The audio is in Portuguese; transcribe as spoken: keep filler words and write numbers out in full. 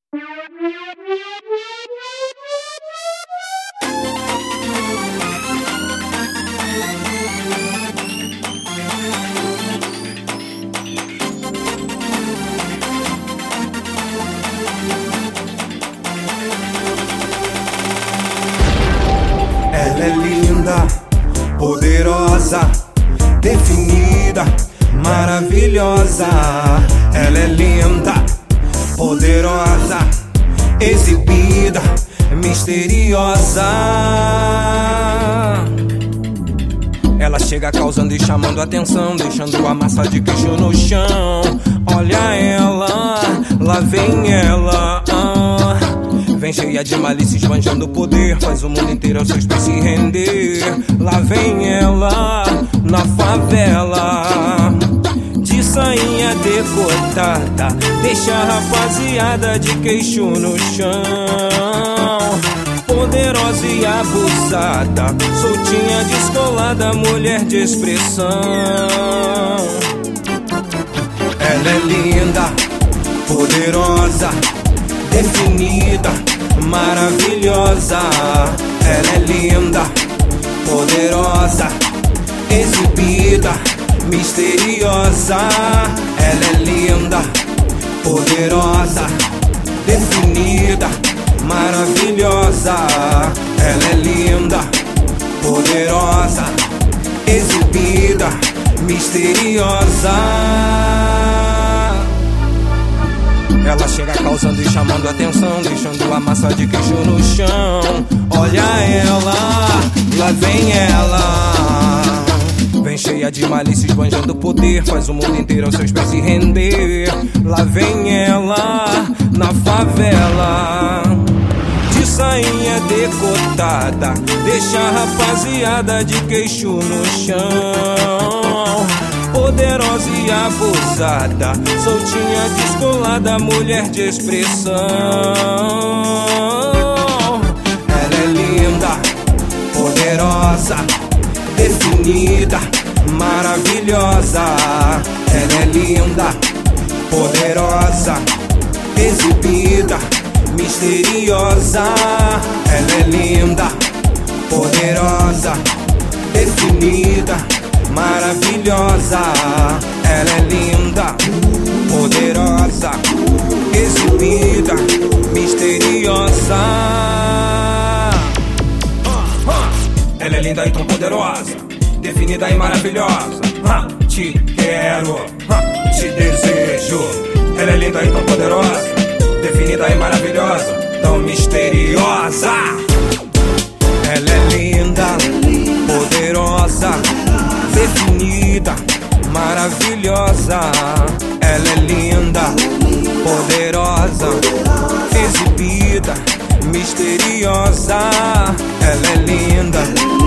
Ela é linda, poderosa, definida, maravilhosa. Ela é linda, poderosa, exibida, misteriosa. Ela chega causando e chamando atenção, deixando a massa de queijo no chão. Olha ela, lá vem ela, ah. Vem cheia de malícia, esbanjando poder, faz o mundo inteiro aos seus pés se render. Lá vem ela, na favela, de sainha decotada, deixa a rapaziada de queixo no chão. Poderosa e abusada, soltinha, descolada, mulher de expressão. Ela é linda, poderosa, definida, maravilhosa. Ela é linda, poderosa, exibida, misteriosa. Ela é linda, poderosa, definida, maravilhosa. Ela é linda, poderosa, exibida, misteriosa. Ela chega causando e chamando atenção, deixando a massa de queijo no chão. Olha ela, lá vem ela, vem cheia de malícia, esbanjando poder, faz o mundo inteiro aos seus pés se render. Lá vem ela, na favela, de sainha decotada, deixa a rapaziada de queixo no chão. Poderosa e abusada, soltinha, descolada, mulher de expressão. Ela é linda, poderosa, definida, maravilhosa. Ela é linda, poderosa, exibida, misteriosa. Ela é linda, poderosa, definida, maravilhosa. Ela é linda, poderosa, exibida, misteriosa. Ela é linda e tão poderosa, definida e maravilhosa. Te quero, te desejo. Ela é linda e tão poderosa, definida e maravilhosa, tão misteriosa. Ela é linda, poderosa, definida, maravilhosa. Ela é linda, poderosa, exibida, misteriosa. Ela é linda,